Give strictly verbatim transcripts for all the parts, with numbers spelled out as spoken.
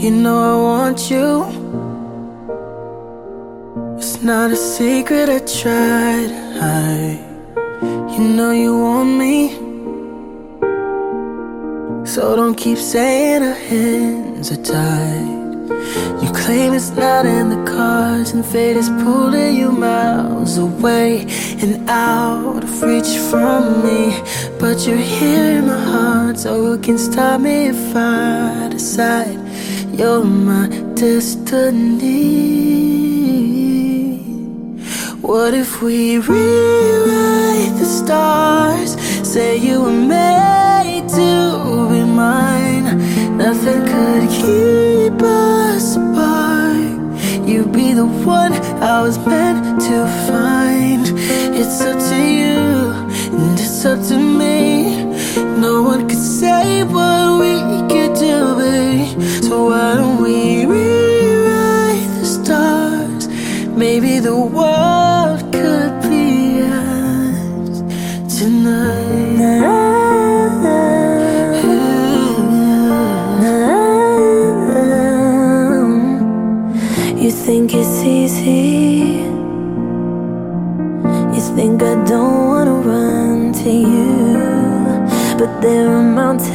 You know I want you. It's not a secret I tried to hide. You know you want me, so don't keep saying our hands are tied. You claim it's not in the cards, and fate is pulling you miles away and out of reach from me. But you're here in my heart, so who can stop me if I decide you're my destiny? What if we rewrite the stars? Say you were made to be mine. Nothing could keep us apart. You'd be the one I was meant to find. It's up to you, and it's up to me. No one could say what we could do, babe. So why don't we rewrite the stars? Maybe the world could be ours tonight. You think it's easy. You think I don't wanna run to you, but there are mountains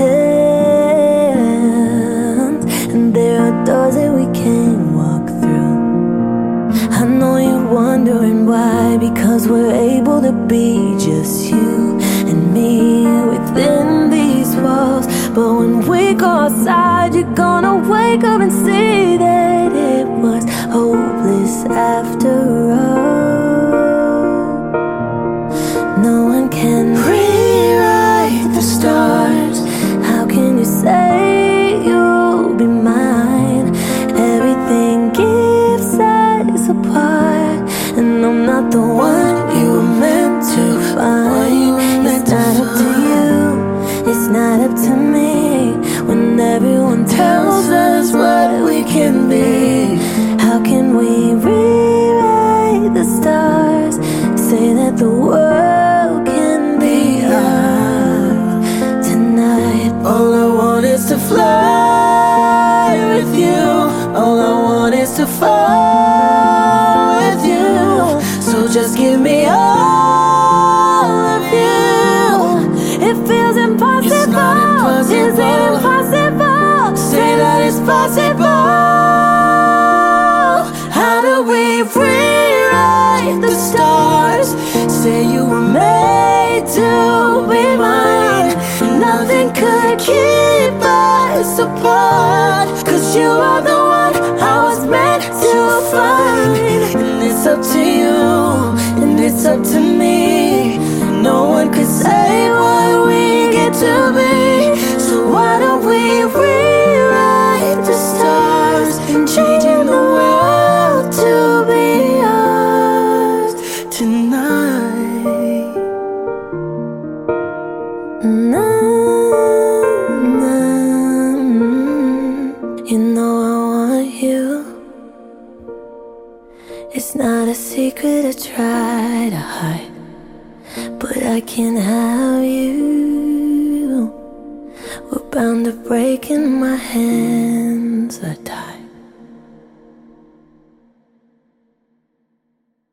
and there are doors that we can't walk through. I know you're wondering why, because we're able to be just you and me within these walls. But when we go outside, you're gonna wake up and see that it was hopeless after all. No one can rewrite the stars. How can you say you'll be mine? Everything keeps us apart, and I'm not the one you were meant to find. It's not up to you, it's not up to me. When everyone tells us what we can be, how can we rewrite the stars? Say that the world can be ours tonight. All I want is to fly with you. All I want is to fall with you. So just give me all of you. It feels impossible. It's not impossible. Is it impossible? Say that it's possible. How do we rewrite the stars? Say you were made to be mine. Nothing could keep us apart, 'cause you are the one I was meant to find. And it's up to you, and it's up to me. No one could say what we get to be. So why don't we rewrite the stars and changing the world to be ours tonight? Na, na, you know I want you. It's not a secret I try to hide, but I can't have you. We're bound to break and my hands are tied.